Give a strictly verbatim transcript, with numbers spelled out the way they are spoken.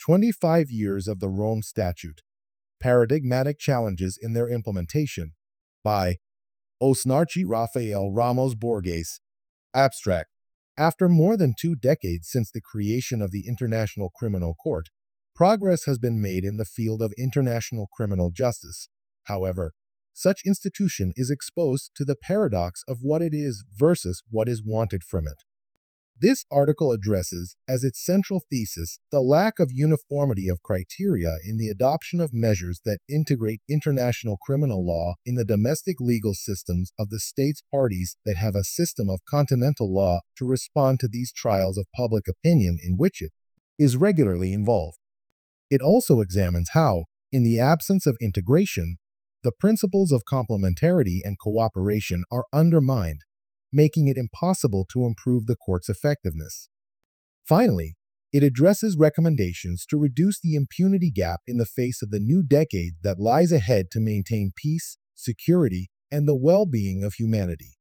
twenty-five Years of the Rome Statute, Paradigmatic Challenges in Their Implementation, by Osnarchi Rafael Ramos Borges. Abstract. After more than two decades since the creation of the International Criminal Court, progress has been made in the field of international criminal justice. However, such institution is exposed to the paradox of what it is versus what is wanted from it. This article addresses, as its central thesis, the lack of uniformity of criteria in the adoption of measures that integrate international criminal law in the domestic legal systems of the states parties that have a system of continental law to respond to these trials of public opinion in which it is regularly involved. It also examines how, in the absence of integration, the principles of complementarity and cooperation are undermined, making it impossible to improve the court's effectiveness. Finally, it addresses recommendations to reduce the impunity gap in the face of the new decade that lies ahead to maintain peace, security, and the well-being of humanity.